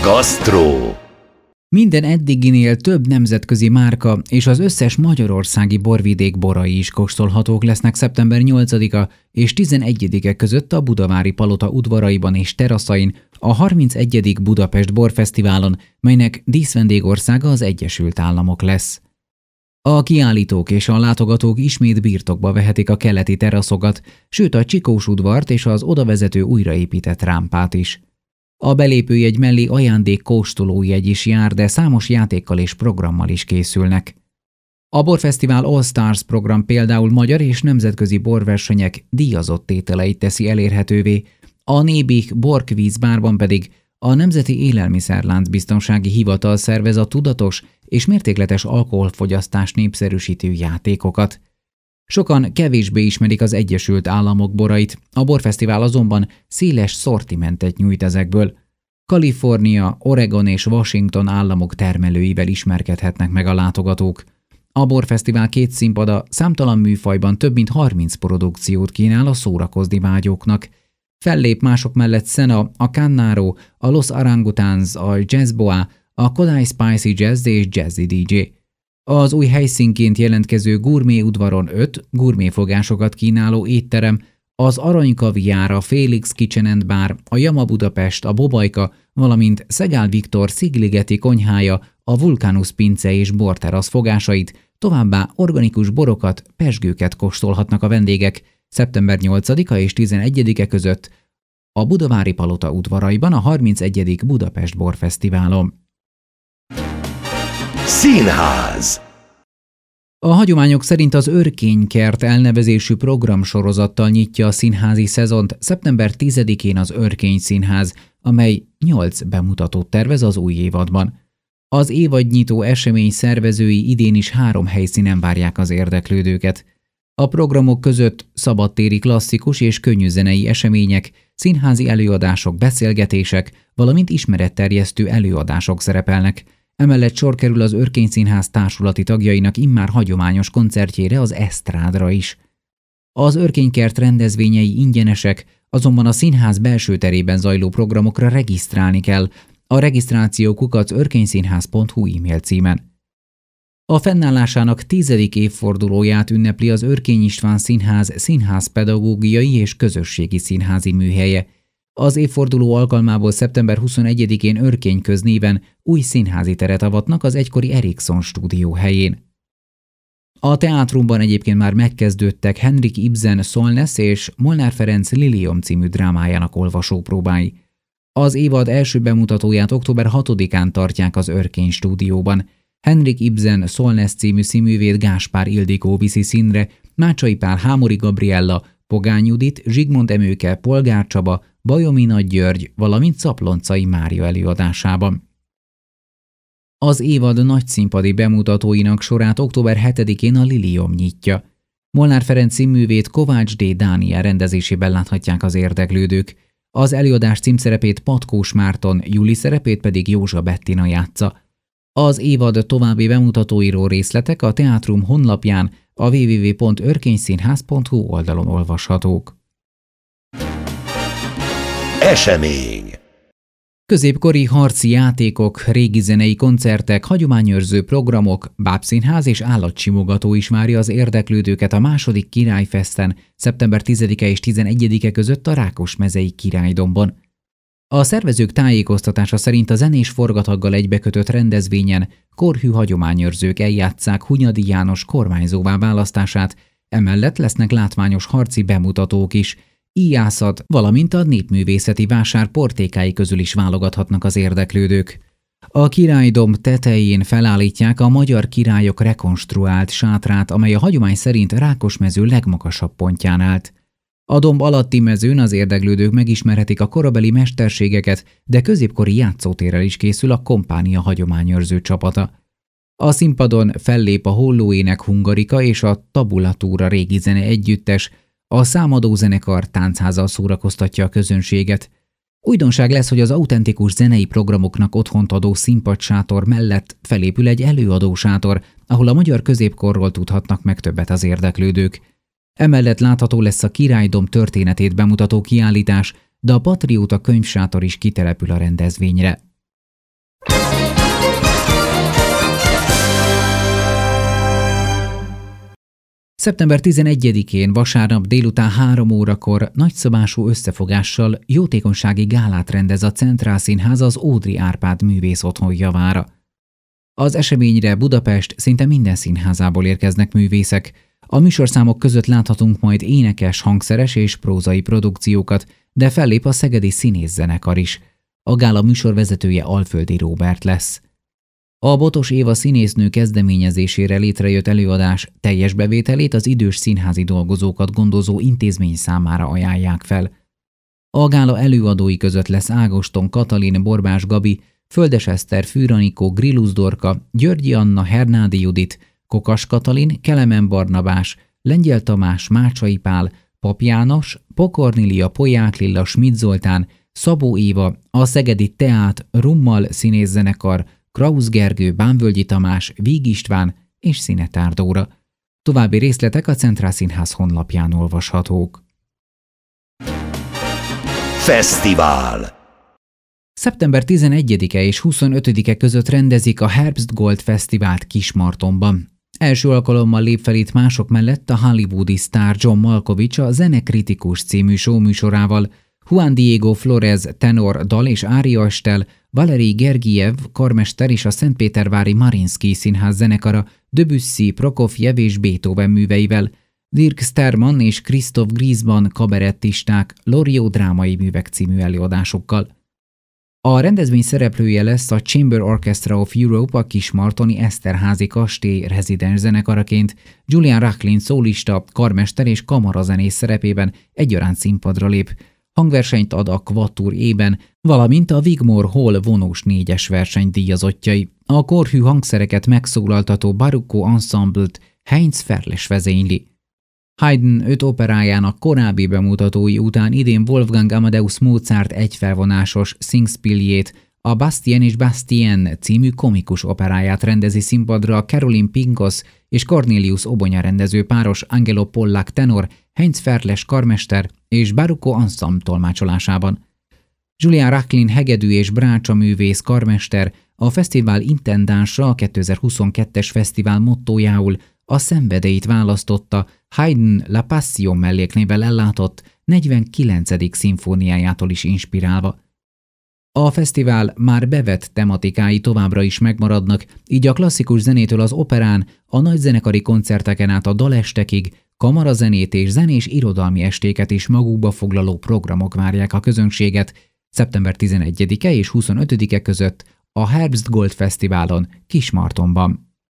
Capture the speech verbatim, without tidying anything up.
Gasztró. Minden eddiginél több nemzetközi márka és az összes magyarországi borvidék borai is kóstolhatók lesznek szeptember nyolcadika és tizenegyedike között a Budavári Palota udvaraiban és teraszain a harmincegyedik Budapest Borfesztiválon, melynek díszvendégországa az Egyesült Államok lesz. A kiállítók és a látogatók ismét birtokba vehetik a keleti teraszokat, sőt a Csikós udvart és az odavezető újraépített rámpát is. A belépőjegy mellé ajándék kóstolójegy is jár, de számos játékkal és programmal is készülnek. A Borfesztivál All Stars program például magyar és nemzetközi borversenyek díjazott tételeit teszi elérhetővé, a Nébik Borkvízbárban pedig a Nemzeti Élelmiszerlánc Biztonsági Hivatal szervez a tudatos és mértékletes alkoholfogyasztást népszerűsítő játékokat. Sokan kevésbé ismerik az Egyesült Államok borait, a Borfesztivál azonban széles szortimentet nyújt ezekből. Kalifornia, Oregon és Washington államok termelőivel ismerkedhetnek meg a látogatók. A Borfesztivál két színpada számtalan műfajban több mint harminc produkciót kínál a szórakozni vágyóknak. Fellép mások mellett Sena, a Cannaro, a Los Orangutans, a Jazzboa, a Kodai Spicy Jazz és Jazzy dé dzsé. Az új helyszínként jelentkező Gourmet udvaron öt gurméfogásokat kínáló étterem, az Aranykaviár, a Félix Kitchen and Bar, a Jama Budapest, a Bobajka, valamint Szegál Viktor Szigligeti konyhája, a Vulcanus pince és borterasz fogásait, továbbá organikus borokat, pezsgőket kóstolhatnak a vendégek szeptember nyolcadika és tizenegyedike között a Budavári Palota udvaraiban a harmincegyedik Budapest Borfesztiválon. Színház. A hagyományok szerint az Örkénykert elnevezésű programsorozattal nyitja a színházi szezont szeptember tizedikén az Örkény Színház, amely nyolc bemutatót tervez az új évadban. Az évadnyitó esemény szervezői idén is három helyszínen várják az érdeklődőket. A programok között szabadtéri klasszikus és könnyűzenei események, színházi előadások, beszélgetések, valamint ismeretterjesztő előadások szerepelnek. Emellett sor kerül az Örkény Színház társulati tagjainak immár hagyományos koncertjére, az Esztrádra is. Az Örkénykert rendezvényei ingyenesek, azonban a színház belső terében zajló programokra regisztrálni kell, a regisztráció kukac örkényszínház pont hu e-mail címen. A fennállásának tizedik évfordulóját ünnepli az Örkény István Színház színházpedagógiai és közösségi színházi műhelye. Az évforduló alkalmából szeptember huszonegyedikén Örkényköz néven új színházi teret avatnak az egykori Ericsson stúdió helyén. A teátrumban egyébként már megkezdődtek Henrik Ibsen Solness és Molnár Ferenc Liliom című drámájának olvasópróbái. Az évad első bemutatóját október hatodikán tartják az Örkény stúdióban. Henrik Ibsen Solness című színművét Gáspár Ildikó viszi színre, Mácsai Pál, Hámori Gabriella, Pogány Judit, Zsigmond Emőke, Polgár Csaba, Bajomi Nagy György, valamint Szapploncai Mária előadásában. Az évad nagyszínpadi bemutatóinak sorát október hetedikén a Liliom nyitja. Molnár Ferenc színművét Kovács D. Dániel rendezésében láthatják az érdeklődők. Az előadás címszerepét Patkós Márton, Juli szerepét pedig Józsa Bettina játsza. Az évad további bemutatóiról részletek a teátrum honlapján, a double-u double-u double-u pont örkényszínház pont hu oldalon olvashatók. Esemény. Középkori harci játékok, régi zenei koncertek, hagyományőrző programok, bábszínház és állatsimogató is várja az érdeklődőket a második Királyfesten szeptember tizedike és tizenegyedike között a Rákosmezei Királydombon. A szervezők tájékoztatása szerint a zenés forgataggal egybekötött rendezvényen korhű hagyományőrzők eljátsszák Hunyadi János kormányzóvá választását, emellett lesznek látványos harci bemutatók is, íjászat, valamint a népművészeti vásár portékái közül is válogathatnak az érdeklődők. A Királydomb tetején felállítják a magyar királyok rekonstruált sátrát, amely a hagyomány szerint Rákosmező legmagasabb pontján állt. A domb alatti mezőn az érdeklődők megismerhetik a korabeli mesterségeket, de középkori játszótérrel is készül a kompánia hagyományőrző csapata. A színpadon fellép a Hollóének Hungarika és a Tabulatúra régi zene együttes, a Számadó zenekar táncházal szórakoztatja a közönséget. Újdonság lesz, hogy az autentikus zenei programoknak otthont adó színpadsátor mellett felépül egy előadósátor, ahol a magyar középkorról tudhatnak meg többet az érdeklődők. Emellett látható lesz a Királydomb történetét bemutató kiállítás, de a Patrióta könyvsátor is kitelepül a rendezvényre. szeptember tizenegyedikén vasárnap délután három órakor nagyszabású összefogással jótékonysági gálát rendez a Centrál Színház az Ódry Árpád művész otthon javára. Az eseményre Budapest szinte minden színházából érkeznek művészek. A műsorszámok között láthatunk majd énekes, hangszeres és prózai produkciókat, de fellép a szegedi színészzenekar is. A gála műsorvezetője Alföldi Róbert lesz. A Botos Éva színésznő kezdeményezésére létrejött előadás teljes bevételét az idős színházi dolgozókat gondozó intézmény számára ajánlják fel. A gála előadói között lesz Ágoston Katalin, Borbás Gabi, Földes Eszter, Fűranikó, Grillusz Dorka, Györgyi Anna, Hernádi Judit, Kokas Katalin, Kelemen Barnabás, Lengyel Tamás, Mácsai Pál, Pap János, Pokornilia, Polyák Lilla, Schmidt Zoltán, Szabó Éva, a Szegedi Teát, Rummal színészzenekar, Krausz Gergő, Bánvölgyi Tamás, Víg István és Szinetár Dóra. További részletek a Centrál Színház honlapján olvashatók. Fesztivál. szeptember tizenegyedike és huszonötödike között rendezik a Herbstgold Fesztivált Kismartonban. Első alkalommal lép fel itt mások mellett a hollywoodi sztár John Malkovich a Zenekritikus című showműsorával, Juan Diego Flores tenor, dal és áriaestel, Valerij Gergiev karmester és a Szentpétervári Mariinsky Színház zenekara Debussy, Prokofjev és Beethoven műveivel, Dirk Sterman és Christoph Griesban kabarettisták Loriot drámai művek című előadásokkal. A rendezvény szereplője lesz a Chamber Orchestra of Europe a Kismartoni Eszterházi kastély rezidens zenekaraként, Julian Rachlin szólista, karmester és kamarazenész szerepében egyaránt színpadra lép. Hangversenyt ad a Quatuor ében, valamint a Wigmore Hall vonós négyes verseny díjazottjai. A korhű hangszereket megszólaltató Baruchó Ensemble-t Heinz Ferles vezényli. Haydn öt operájának korábbi bemutatói után idén Wolfgang Amadeus Mozart egyfelvonásos Singspiel-jét, a Bastien és Bastien című komikus operáját rendezi színpadra a Caroline Pinkos és Cornelius Obonya rendező páros Angelo Pollack tenor, Heinz Ferles karmester és Baruchó Ensemble tolmácsolásában. Julian Rachlin hegedű és brácsa művész karmester, a fesztivál intendánsa a kétezer-huszonkettes fesztivál mottójául a szenvedélyt választotta Haydn La Passion melléknével ellátott negyvenkilencedik szimfóniájától is inspirálva. A fesztivál már bevett tematikái továbbra is megmaradnak, így a klasszikus zenétől az operán, a nagyzenekari koncerteken át a dalestekig, kamarazenét és zenés irodalmi estéket is magukba foglaló programok várják a közönséget szeptember tizenegyedike és huszonötödike között a Herbstgold Fesztiválon Kismartonban.